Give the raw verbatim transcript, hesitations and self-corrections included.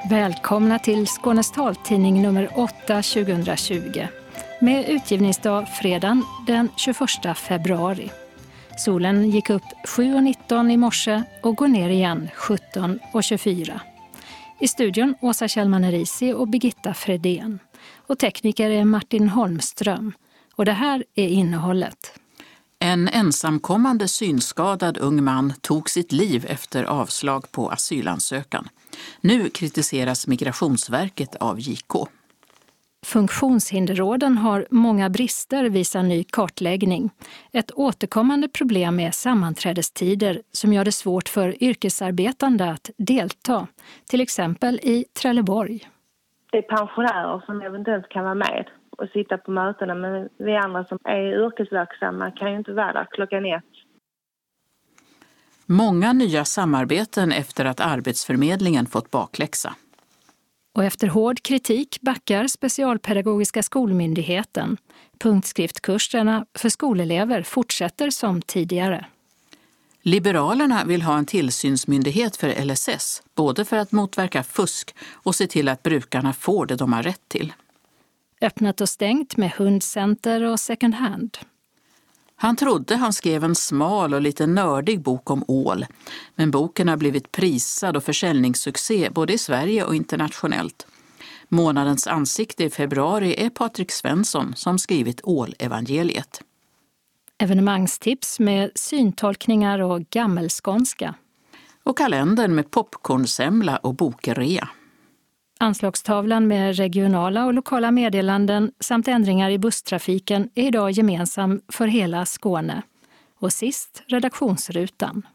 Välkomna till Skånes taltidning nummer åtta tjugohundratjugo med utgivningsdag fredagen den tjugoförsta februari. Solen gick upp sju och nitton i morse och går ner igen sjutton och tjugofyra. I studion Åsa Kjellman-Erisi och Birgitta Fredén. Och tekniker är Martin Holmström. Och det här är innehållet. En ensamkommande synskadad ung man tog sitt liv efter avslag på asylansökan. Nu kritiseras Migrationsverket av J K. Funktionshinderråden har många brister, visar ny kartläggning. Ett återkommande problem är sammanträdestider som gör det svårt för yrkesarbetande att delta, till exempel i Trelleborg. Det är pensionärer som eventuellt kan vara med och sitta på mötena, men vi andra som är yrkesverksamma kan ju inte vara där klockan ett. Många nya samarbeten efter att Arbetsförmedlingen fått bakläxa. Och efter hård kritik backar Specialpedagogiska skolmyndigheten. Punktskriftkurserna för skolelever fortsätter som tidigare. Liberalerna vill ha en tillsynsmyndighet för L S S, både för att motverka fusk och se till att brukarna får det de har rätt till. Öppnat och stängt med hundcenter och second hand. Han trodde han skrev en smal och lite nördig bok om ål, men boken har blivit prisad och försäljningssuccé både i Sverige och internationellt. Månadens ansikte i februari är Patrik Svensson som skrivit Ålevangeliet. Evenemangstips med syntolkningar och gammelskånska. Och kalendern med popcornsemla och bokrea. Anslagstavlan med regionala och lokala meddelanden samt ändringar i busstrafiken är idag gemensam för hela Skåne. Och sist redaktionsrutan.